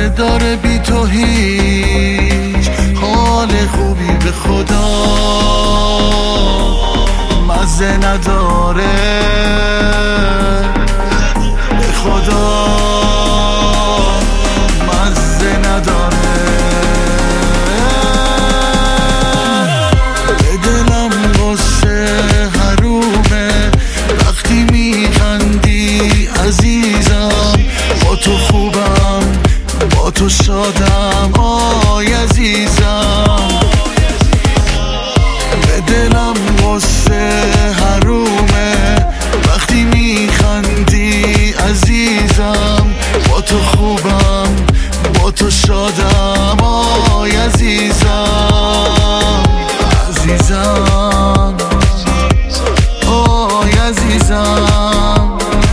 نداره بی تو هیچ حال خوبی به خدا، مزه نداره به خدا، مزه نداره. به دلم غصه حرومه وقتی میخندی عزیزم، با تو خوبم با تو شادم آی عزیزم. به دلم غصه حرومه وقتی میخندی عزیزم، با تو خوبم با تو شادم آی عزیزم. عزیزم آی عزیزم،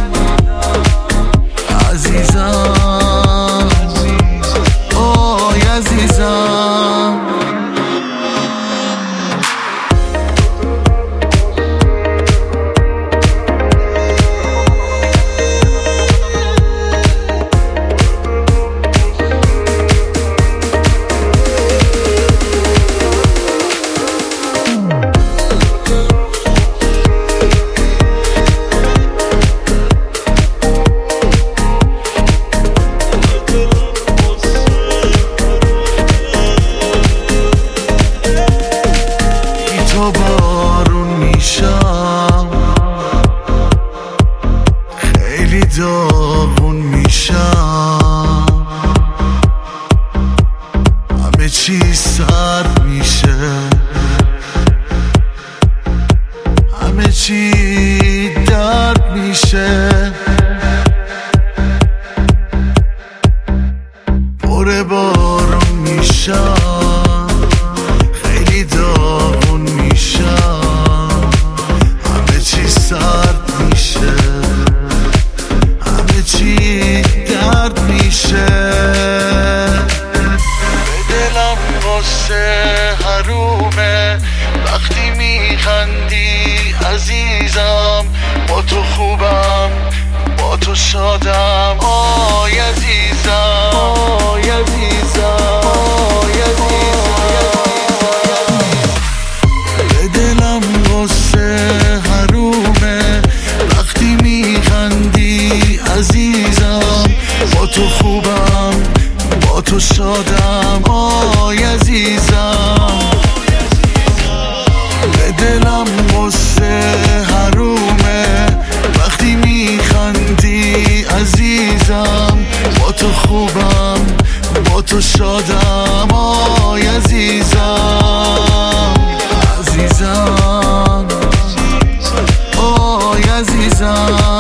عزیزم آی عزیزم. تو بارون میشم، خیلی داغون میشم، همه چی سرد میشه، همه چی درد میشه، پر بارون میشم، خیلی داغون میشم، همه چی سرد میشه، همه چی درد میشه. به دلم غصه حرومه وقتی میخندی عزیزم، با تو خوبم با تو شادم آی عزیزم، آی عزیزم، آی عزیزم. به دلم غصه حرومه وقتی میخندی عزیزم، با تو خوبم با تو شادم آی عزیزم. به دلم غصه حرومه وقتی میخندی عزیزم، با تو خوبم با تو شادم آی عزیزم. عزیزم آی عزیزم.